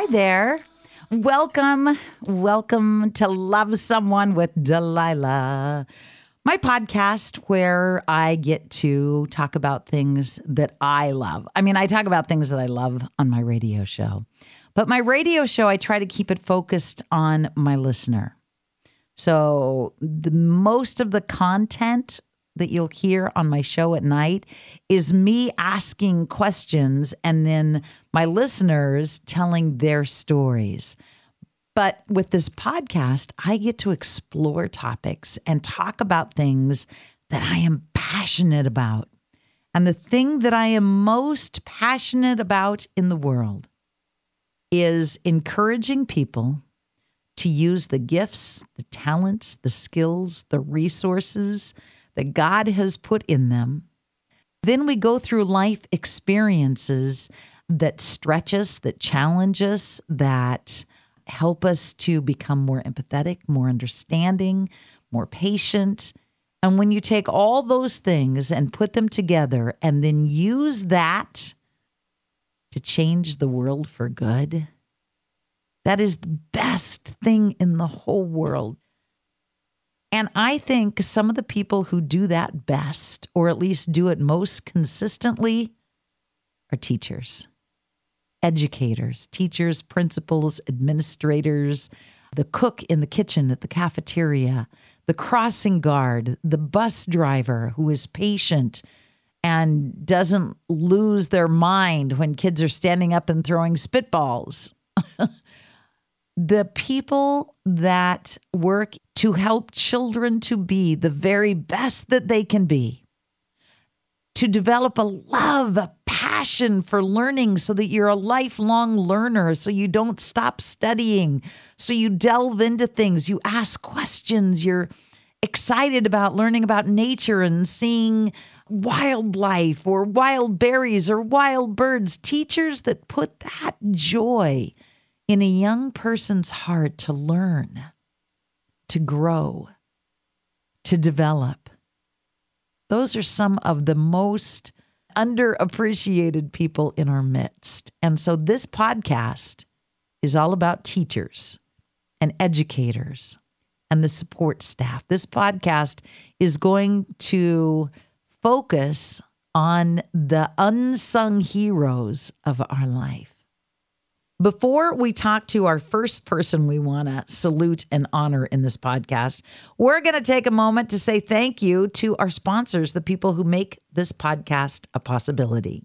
there. Welcome to Love Someone with Delilah, my podcast where I get to talk about things that I love. I mean, I talk about things that I love on my radio show, but my radio show, I try to keep it focused on my listener. So most of the content that you'll hear on my show at night is me asking questions and then my listeners telling their stories. But with this podcast, I get to explore topics and talk about things that I am passionate about. And the thing that I am most passionate about in the world is encouraging people to use the gifts, the talents, the skills, the resources that God has put in them. Then we go through life experiences that stretch us, that challenge us, that help us to become more empathetic, more understanding, more patient. And when you take all those things and put them together and then use that to change the world for good, that is the best thing in the whole world. And I think some of the people who do that best, or at least do it most consistently, are teachers, educators, teachers, principals, administrators, the cook in the kitchen at the cafeteria, the crossing guard, the bus driver who is patient and doesn't lose their mind when kids are standing up and throwing spitballs. The people that work to help children to be the very best that they can be, to develop a love, a passion for learning so that you're a lifelong learner, so you don't stop studying, so you delve into things, you ask questions, you're excited about learning about nature and seeing wildlife or wild berries or wild birds. Teachers that put that joy in a young person's heart to learn, to grow, to develop. Those are some of the most underappreciated people in our midst. And so this podcast is all about teachers and educators and the support staff. This podcast is going to focus on the unsung heroes of our life. Before we talk to our first person we want to salute and honor in this podcast, we're going to take a moment to say thank you to our sponsors, the people who make this podcast a possibility.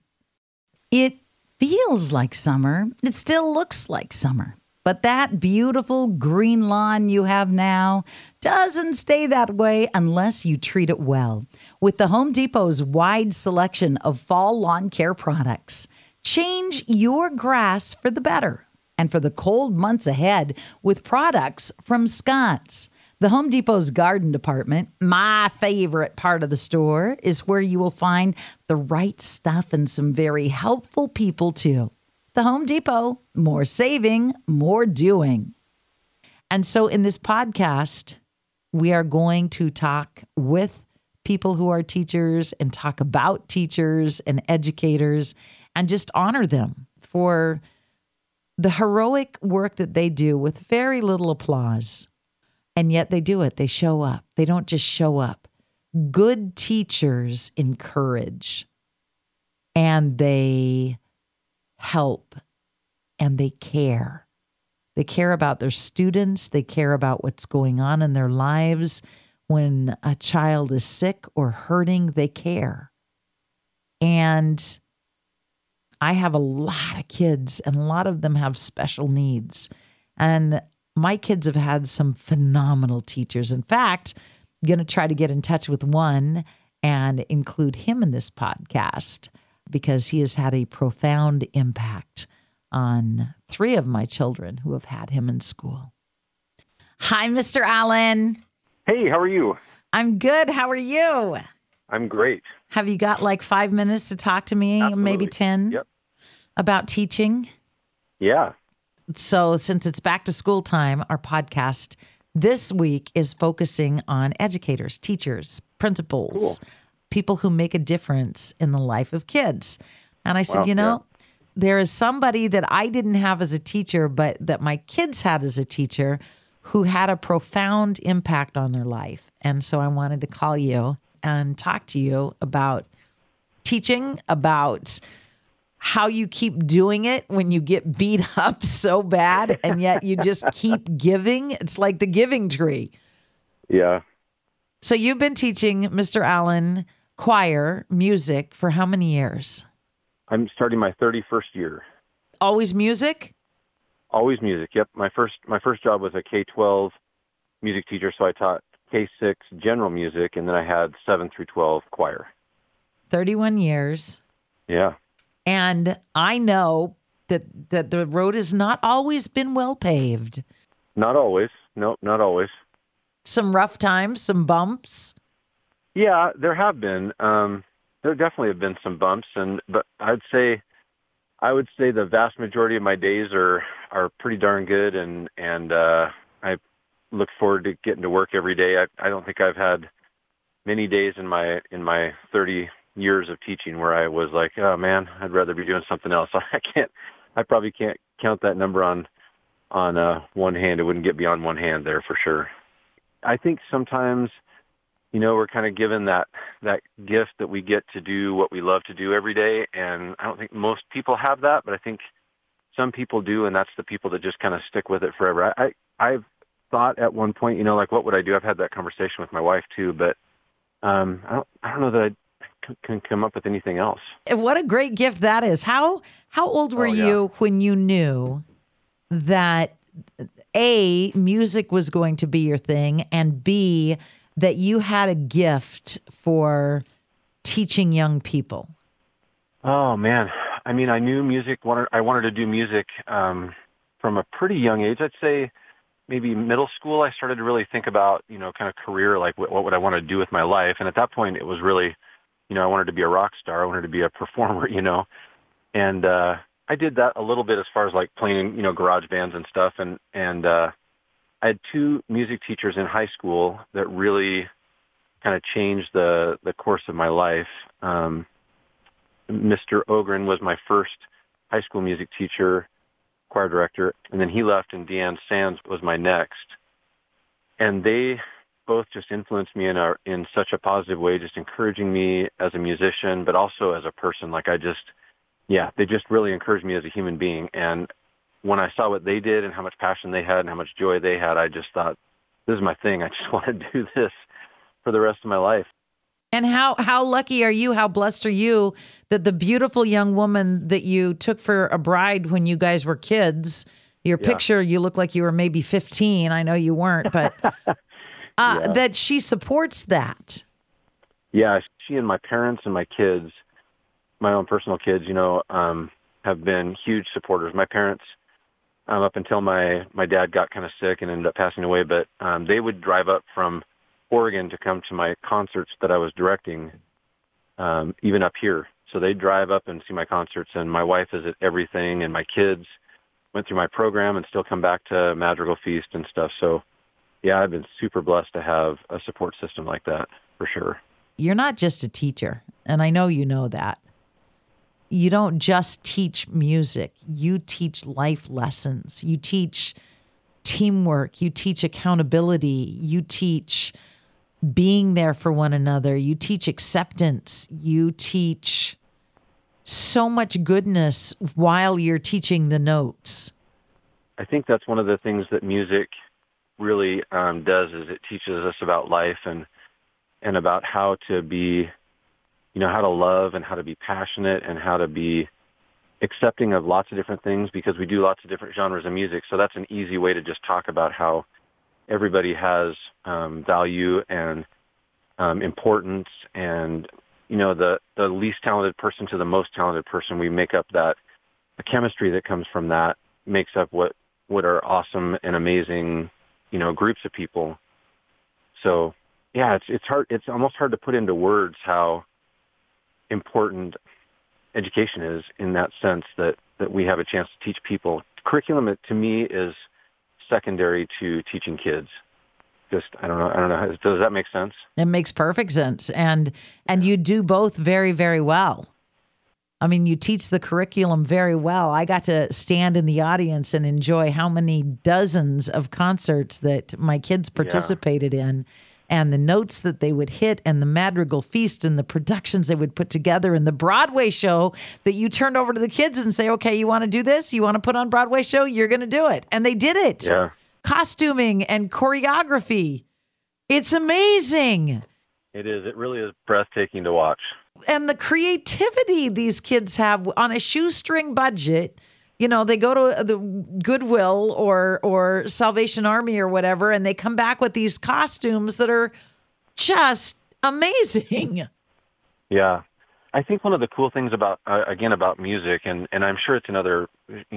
It feels like summer. It still looks like summer. But that beautiful green lawn you have now doesn't stay that way unless you treat it well. With the Home Depot's wide selection of fall lawn care products, change your grass for the better and for the cold months ahead with products from Scotts. The Home Depot's garden department, my favorite part of the store, is where you will find the right stuff and some very helpful people too. The Home Depot, more saving, more doing. And so in this podcast, we are going to talk with people who are teachers and talk about teachers and educators and just honor them for the heroic work that they do with very little applause. And yet they do it. They show up. They don't just show up. Good teachers encourage, and they help, and they care. They care about their students. They care about what's going on in their lives. When a child is sick or hurting, they care. And I have a lot of kids, and a lot of them have special needs. And my kids have had some phenomenal teachers. In fact, I'm going to try to get in touch with one and include him in this podcast because he has had a profound impact on 3 of my children who have had him in school. Hi, Mr. Allen. Hey, how are you? I'm good. How are you? I'm great. Have you got like 5 minutes to talk to me? Absolutely. Maybe 10? Yep. About teaching? Yeah. So since it's back to school time, our podcast this week is focusing on educators, teachers, principals, people who make a difference in the life of kids. And I said, Wow, there is somebody that I didn't have as a teacher, but that my kids had as a teacher who had a profound impact on their life. And so I wanted to call you and talk to you about teaching, about how you keep doing it when you get beat up so bad and yet you just keep giving. It's like the giving tree. Yeah. So you've been teaching Mr. Allen choir music for how many years? I'm starting my 31st year. Always music? Always music. Yep. My first job was a K-12 music teacher, so I taught K-6 general music, and then I had 7 through 12 choir. 31 years. Yeah. And I know that the road has not always been well paved. Not always. No, not always. Some rough times, some bumps. Yeah, there have been. There definitely have been some bumps, but I would say the vast majority of my days are pretty darn good, and I look forward to getting to work every day. I don't think I've had many days in my 30 years of teaching where I was like, oh man, I'd rather be doing something else. I probably can't count that number on one hand. It wouldn't get beyond one hand there for sure. I think sometimes, we're kind of given that gift that we get to do what we love to do every day. And I don't think most people have that, but I think some people do. And that's the people that just kind of stick with it forever. I've thought at one point, like, what would I do? I've had that conversation with my wife too, but I don't know that I can come up with anything else. What a great gift that is. How old were you when you knew that A, music was going to be your thing, and B, that you had a gift for teaching young people? Oh man. I mean, I knew I wanted to do music from a pretty young age. I'd say maybe middle school, I started to really think about, kind of career, like what would I want to do with my life? And at that point it was really, I wanted to be a rock star. I wanted to be a performer, and I did that a little bit as far as like playing, garage bands and stuff. And I had 2 music teachers in high school that really kind of changed the course of my life. Mr. Ogren was my first high school music teacher, choir director, and then he left, and Deanne Sands was my next. And they both just influenced me in such a positive way, just encouraging me as a musician, but also as a person. Like they just really encouraged me as a human being. And when I saw what they did and how much passion they had and how much joy they had, I just thought, this is my thing. I just want to do this for the rest of my life. And how lucky are you, how blessed are you that the beautiful young woman that you took for a bride when you guys were kids, your picture, you look like you were maybe 15. I know you weren't, but that she supports that. Yeah, she and my parents and my kids, my own personal kids, have been huge supporters. My parents, up until my dad got kind of sick and ended up passing away, but they would drive up from Oregon to come to my concerts that I was directing, even up here. So they drive up and see my concerts, and my wife is at everything, and my kids went through my program and still come back to Madrigal Feast and stuff. So yeah, I've been super blessed to have a support system like that, for sure. You're not just a teacher, and I know you know that. You don't just teach music. You teach life lessons. You teach teamwork. You teach accountability. You teach being there for one another. You teach acceptance. You teach so much goodness while you're teaching the notes. I think that's one of the things that music really does, is it teaches us about life and about how to be, how to love and how to be passionate and how to be accepting of lots of different things, because we do lots of different genres of music. So that's an easy way to just talk about how everybody has value and importance, and the least talented person to the most talented person, we make up the chemistry that comes from that makes up what are awesome and amazing groups of people. So yeah, it's hard. It's almost hard to put into words how important education is, in that sense that we have a chance to teach people. Curriculum, to me, is secondary to teaching kids. Just, I don't know. Does that make sense? It makes perfect sense. And you do both very, very well. I mean, you teach the curriculum very well. I got to stand in the audience and enjoy how many dozens of concerts that my kids participated in, and the notes that they would hit, and the Madrigal Feast, and the productions they would put together, and the Broadway show that you turned over to the kids and say, okay, you want to do this? You want to put on Broadway show? You're going to do it. And they did it. Yeah. Costuming and choreography. It's amazing. It is. It really is breathtaking to watch. And the creativity these kids have on a shoestring budget. You know, they go to the Goodwill or Salvation Army or whatever, and they come back with these costumes that are just amazing. Yeah. I think one of the cool things about music, and I'm sure it's in other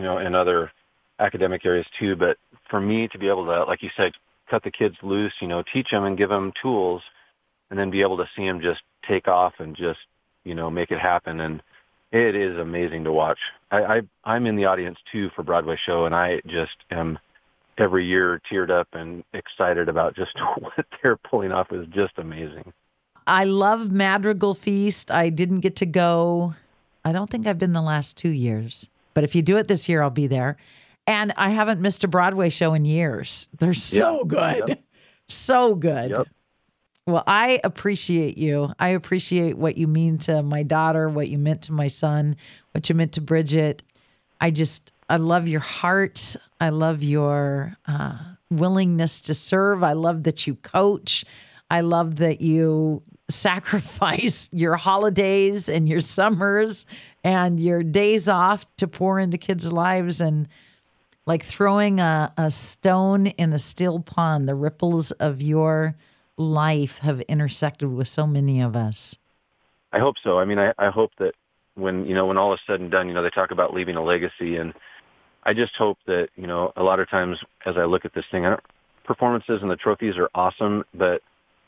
academic areas too, but for me to be able to, like you said, cut the kids loose, teach them and give them tools, and then be able to see them just take off and just, make it happen. And it is amazing to watch. I'm in the audience too for Broadway show, and I just am every year teared up and excited about just what they're pulling off is just amazing. I love Madrigal Feast. I didn't get to go. I don't think I've been the last 2 years, but if you do it this year, I'll be there. And I haven't missed a Broadway show in years. They're so good. Yep. So good. Yep. Well, I appreciate you. I appreciate what you mean to my daughter, what you meant to my son, what you meant to Bridget. I love your heart. I love your willingness to serve. I love that you coach. I love that you sacrifice your holidays and your summers and your days off to pour into kids' lives, and like throwing a stone in a still pond. The ripples of your life have intersected with so many of us. I hope so. I mean, I hope that when all is said and done, they talk about leaving a legacy, and I just hope that, a lot of times as I look at this thing, performances and the trophies are awesome, but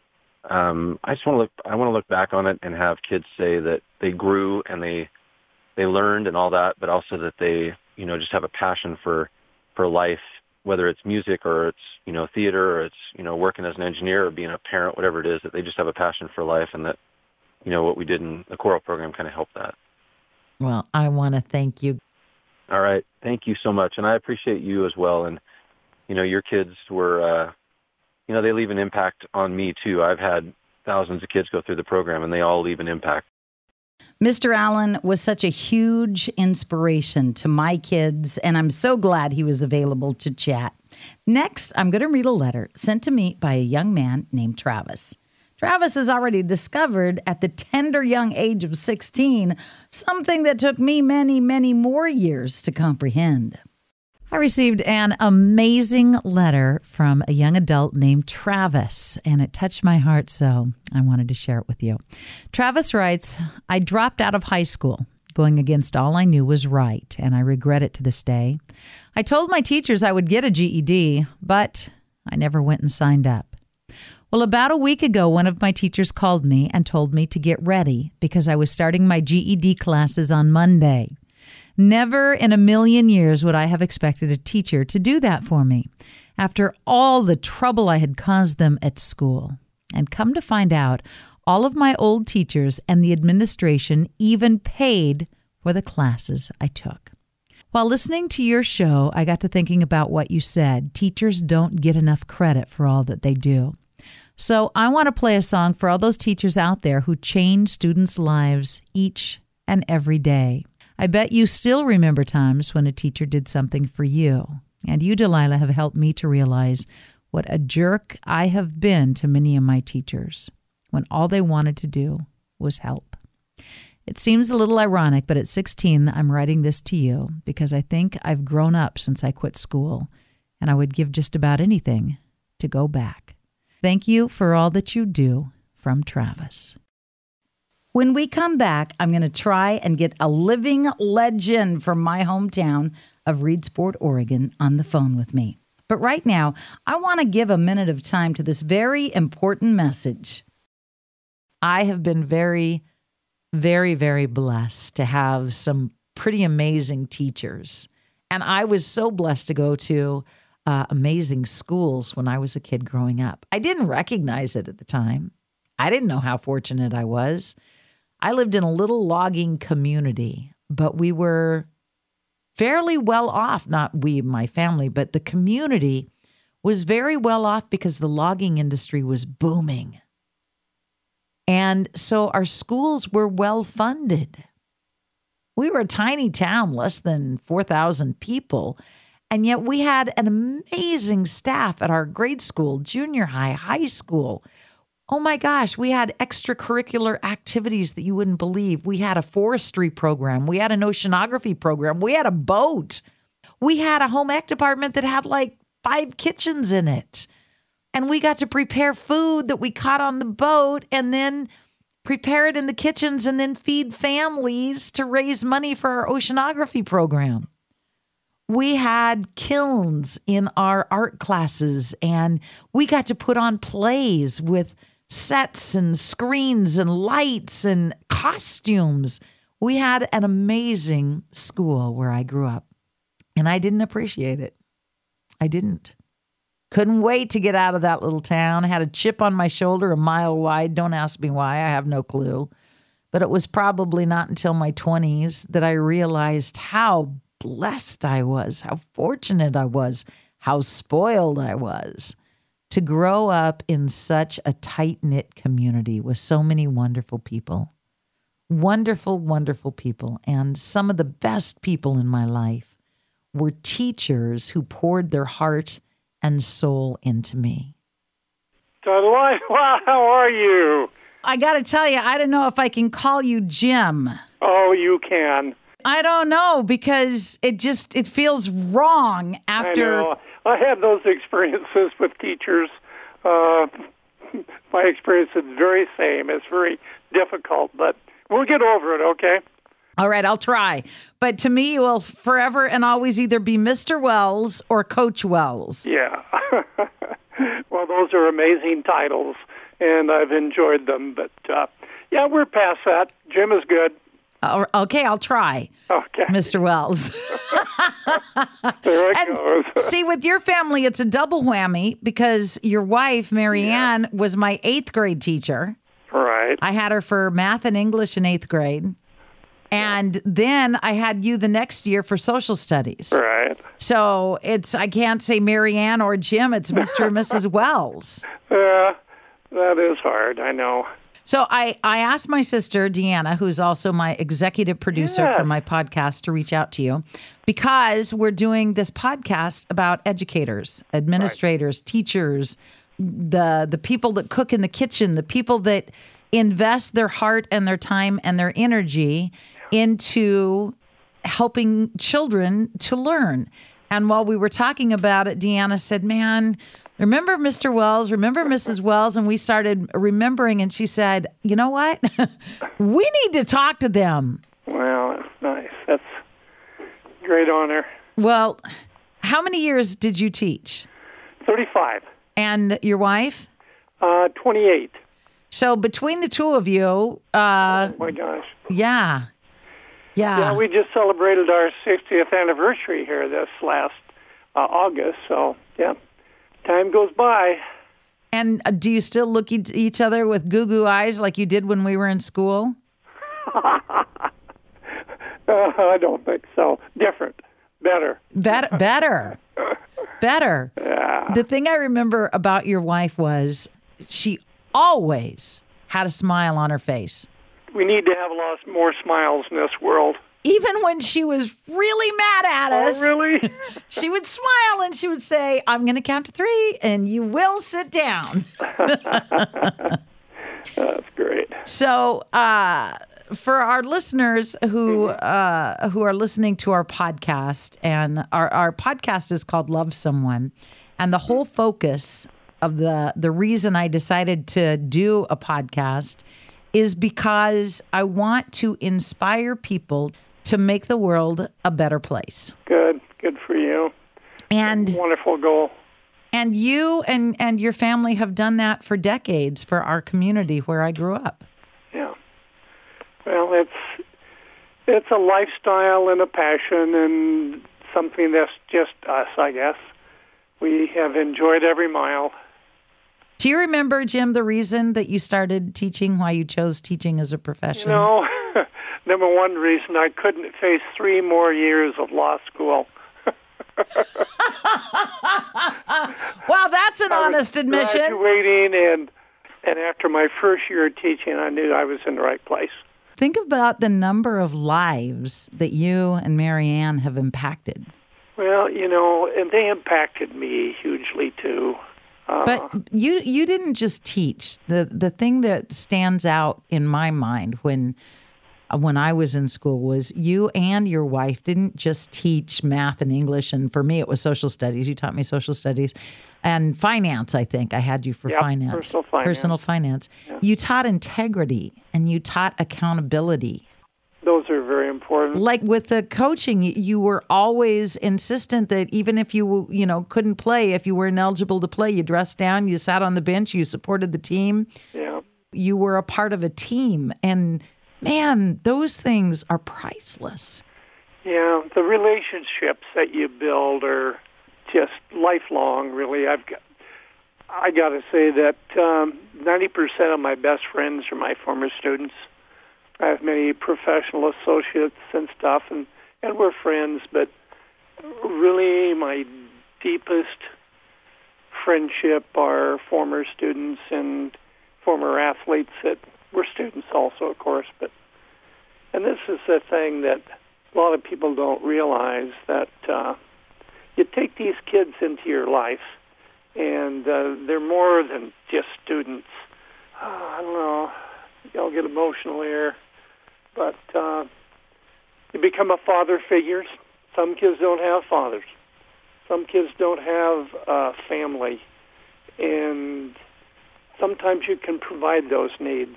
I want to look back on it and have kids say that they grew and they learned and all that, but also that they, just have a passion for life, whether it's music or it's, theater, or it's, working as an engineer or being a parent, whatever it is, that they just have a passion for life, and that, what we did in the choral program kind of helped that. Well, I want to thank you. All right. Thank you so much. And I appreciate you as well. And, your kids were, they leave an impact on me too. I've had thousands of kids go through the program, and they all leave an impact. Mr. Allen was such a huge inspiration to my kids, and I'm so glad he was available to chat. Next, I'm going to read a letter sent to me by a young man named Travis. Travis has already discovered at the tender young age of 16 something that took me many, many more years to comprehend. I received an amazing letter from a young adult named Travis, and it touched my heart, so I wanted to share it with you. Travis writes, I dropped out of high school, going against all I knew was right, and I regret it to this day. I told my teachers I would get a GED, but I never went and signed up. Well, about a week ago, one of my teachers called me and told me to get ready because I was starting my GED classes on Monday. Never in a million years would I have expected a teacher to do that for me after all the trouble I had caused them at school. And come to find out, all of my old teachers and the administration even paid for the classes I took. While listening to your show, I got to thinking about what you said. Teachers don't get enough credit for all that they do. So I want to play a song for all those teachers out there who change students' lives each and every day. I bet you still remember times when a teacher did something for you. And you, Delilah, have helped me to realize what a jerk I have been to many of my teachers when all they wanted to do was help. It seems a little ironic, but at 16, I'm writing this to you because I think I've grown up since I quit school, and I would give just about anything to go back. Thank you for all that you do, from Travis. When we come back, I'm going to try and get a living legend from my hometown of Reedsport, Oregon, on the phone with me. But right now, I want to give a minute of time to this very important message. I have been very, very, very blessed to have some pretty amazing teachers. And I was so blessed to go to amazing schools when I was a kid growing up. I didn't recognize it at the time. I didn't know how fortunate I was. I lived in a little logging community, but we were fairly well off. Not we, my family, but the community was very well off because the logging industry was booming. And so our schools were well funded. We were a tiny town, less than 4,000 people. And yet we had an amazing staff at our grade school, junior high, high school. Oh my gosh, we had extracurricular activities that you wouldn't believe. We had a forestry program. We had an oceanography program. We had a boat. We had a home ec department that had like 5 kitchens in it. And we got to prepare food that we caught on the boat and then prepare it in the kitchens and then feed families to raise money for our oceanography program. We had kilns in our art classes, and we got to put on plays with sets and screens and lights and costumes. We had an amazing school where I grew up, and I didn't appreciate it. I didn't. Couldn't wait to get out of that little town. I had a chip on my shoulder a mile wide. Don't ask me why. I have no clue. But it was probably not until my 20s that I realized how blessed I was, how fortunate I was, how spoiled I was to grow up in such a tight-knit community with so many wonderful people. Wonderful, wonderful people. And some of the best people in my life were teachers who poured their heart and soul into me. Wow, how are you? I got to tell you, I don't know if I can call you Jim. Oh, you can. I don't know, because it feels wrong after. I know. I had those experiences with teachers. My experience is very same. It's very difficult, but we'll get over it, okay? All right, I'll try. But to me, you will forever and always either be Mr. Wells or Coach Wells. Yeah. Well, those are amazing titles, and I've enjoyed them. But, yeah, we're past that. Jim is good. Okay, I'll try. Okay. Mr. Wells. There it goes. See, with your family, it's a double whammy because your wife, Marianne, was my 8th grade teacher. Right. I had her for math and English in 8th grade. And then I had you the next year for social studies. Right. So I can't say Marianne or Jim, it's Mr. and Mrs. Wells. Yeah, that is hard, I know. So I asked my sister, Deanna, who's also my executive producer for my podcast, to reach out to you because we're doing this podcast about educators, administrators, teachers, the people that cook in the kitchen, the people that invest their heart and their time and their energy into helping children to learn. And while we were talking about it, Deanna said, man, remember Mr. Wells, remember Mrs. Wells? And we started remembering, and she said, you know what? We need to talk to them. Well, that's nice. That's a great honor. Well, how many years did you teach? 35. And your wife? 28. So between the two of you... oh, my gosh. Yeah. Yeah, we just celebrated our 60th anniversary here this last August, so, yeah. Time goes by. And do you still look at each other with goo-goo eyes like you did when we were in school? I don't think so. Different. Better. Better. Yeah. The thing I remember about your wife was she always had a smile on her face. We need to have a lot more smiles in this world. Even when she was really mad at us. Oh, really? She would smile and she would say, I'm going to count to 3 and you will sit down. That's great. So for our listeners who are listening to our podcast, and our podcast is called Love Someone, and the whole focus of the reason I decided to do a podcast is because I want to inspire people to make the world a better place. Good for you. And wonderful goal. And you and your family have done that for decades for our community where I grew up. Yeah. Well, it's a lifestyle and a passion and something that's just us, I guess. We have enjoyed every mile. Do you remember, Jim, the reason that you started teaching, why you chose teaching as a profession? You know, number one reason, I couldn't face 3 more years of law school. Wow, that's an honest admission. Graduating, and after my first year of teaching, I knew I was in the right place. Think about the number of lives that you and Marianne have impacted. Well, you know, and they impacted me hugely, too. But you didn't just teach. The thing that stands out in my mind when I was in school was you and your wife didn't just teach math and English, and for me it was social studies. You taught me social studies and finance. I think I had you for finance. Personal finance. Yeah. You taught integrity and you taught accountability. Those are very important. Like with the coaching, you were always insistent that even if you couldn't play, if you were ineligible to play, you dressed down, you sat on the bench, you supported the team. Yeah. You were a part of a team. And man, those things are priceless. Yeah, the relationships that you build are just lifelong, really. I got to say that 90% of my best friends are my former students. I have many professional associates and stuff, and we're friends, but really my deepest friendship are former students and former athletes that were students also, of course. And this is the thing that a lot of people don't realize, that you take these kids into your life, and they're more than just students. I don't know, I'll get emotional here. But you become a father figure. Some kids don't have fathers. Some kids don't have a family. And sometimes you can provide those needs.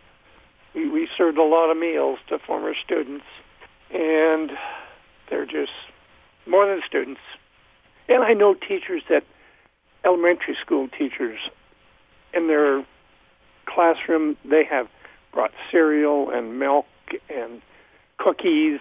We served a lot of meals to former students, and they're just more than students. And I know teachers elementary school teachers, in their classroom, they have brought cereal and milk and cookies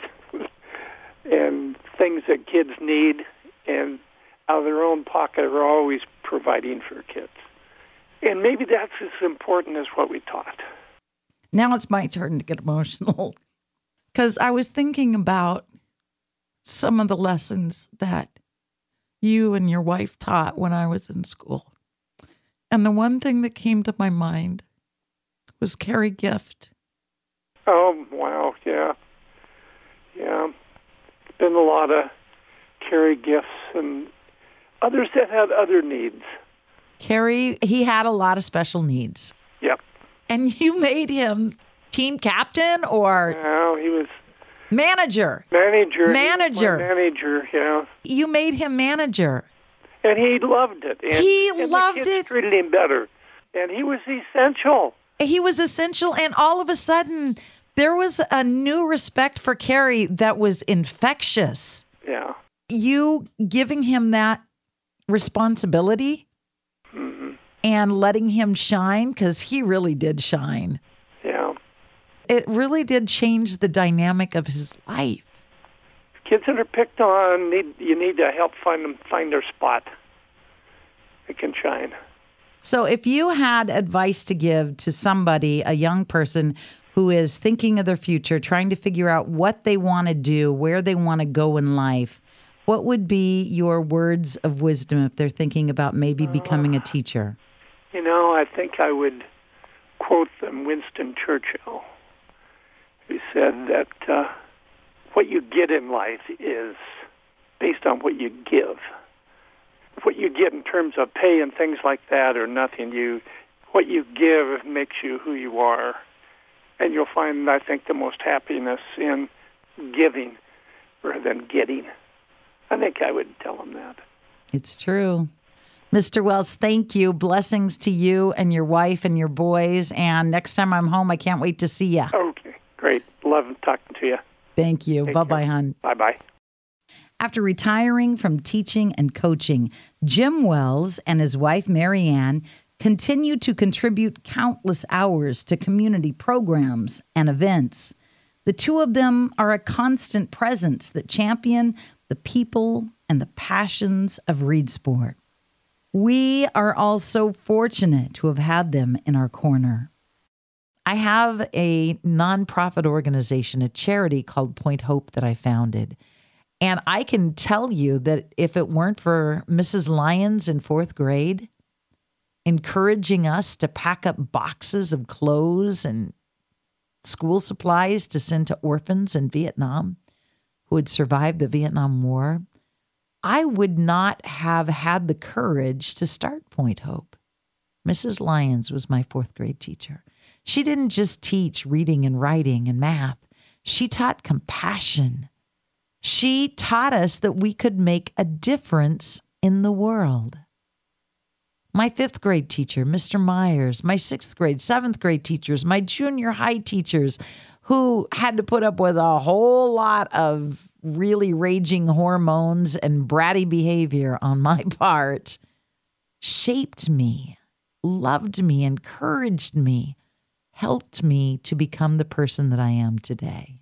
and things that kids need, and out of their own pocket are always providing for kids. And maybe that's as important as what we taught. Now it's my turn to get emotional, because I was thinking about some of the lessons that you and your wife taught when I was in school. And the one thing that came to my mind was Carrie Gift. Oh, wow, yeah. Yeah. It's been a lot of Carrie Gifts and others that had other needs. Carrie, he had a lot of special needs. Yep. And you made him team captain or... No, he was... Manager. Manager, yeah. You made him manager. And he loved it. And loved the kids it. Treated him better. And he was essential. He was essential, and all of a sudden, there was a new respect for Carrie that was infectious. Yeah. You giving him that responsibility and letting him shine, because he really did shine. Yeah. It really did change the dynamic of his life. Kids that are picked on, you need to help find their spot. They can shine. So if you had advice to give to somebody, a young person who is thinking of their future, trying to figure out what they want to do, where they want to go in life, what would be your words of wisdom if they're thinking about maybe becoming a teacher? You know, I think I would quote them Winston Churchill, who said that what you get in life is based on what you give. What you get in terms of pay and things like that are nothing. What you give makes you who you are. And you'll find, I think, the most happiness in giving rather than getting. I think I would tell them that. It's true. Mr. Wells, thank you. Blessings to you and your wife and your boys. And next time I'm home, I can't wait to see you. Okay, great. Love talking to you. Thank you. Bye-bye, hon. Bye-bye. After retiring from teaching and coaching, Jim Wells and his wife, Marianne, continue to contribute countless hours to community programs and events. The two of them are a constant presence that champion the people and the passions of Reedsport. We are all so fortunate to have had them in our corner. I have a nonprofit organization, a charity called Point Hope that I founded. And I can tell you that if it weren't for Mrs. Lyons in 4th grade encouraging us to pack up boxes of clothes and school supplies to send to orphans in Vietnam who had survived the Vietnam War, I would not have had the courage to start Point Hope. Mrs. Lyons was my 4th grade teacher. She didn't just teach reading and writing and math. She taught compassion. She taught us that we could make a difference in the world. My 5th grade teacher, Mr. Myers, my 6th grade, 7th grade teachers, my junior high teachers who had to put up with a whole lot of really raging hormones and bratty behavior on my part, shaped me, loved me, encouraged me, helped me to become the person that I am today.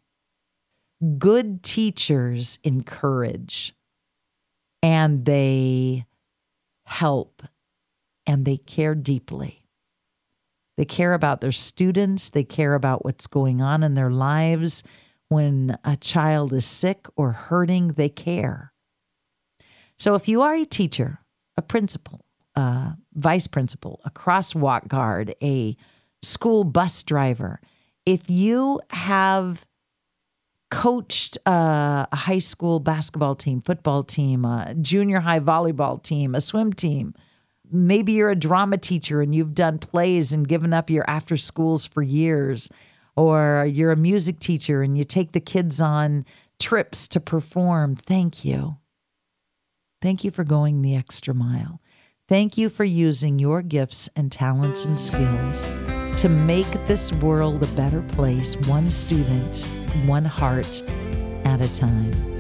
Good teachers encourage, and they help, and they care deeply. They care about their students. They care about what's going on in their lives. When a child is sick or hurting, they care. So if you are a teacher, a principal, a vice principal, a crosswalk guard, a school bus driver, if you have coached a high school basketball team, football team, a junior high volleyball team, a swim team, maybe you're a drama teacher and you've done plays and given up your after schools for years, or you're a music teacher and you take the kids on trips to perform. Thank you. Thank you for going the extra mile. Thank you for using your gifts and talents and skills to make this world a better place, one student, one heart at a time.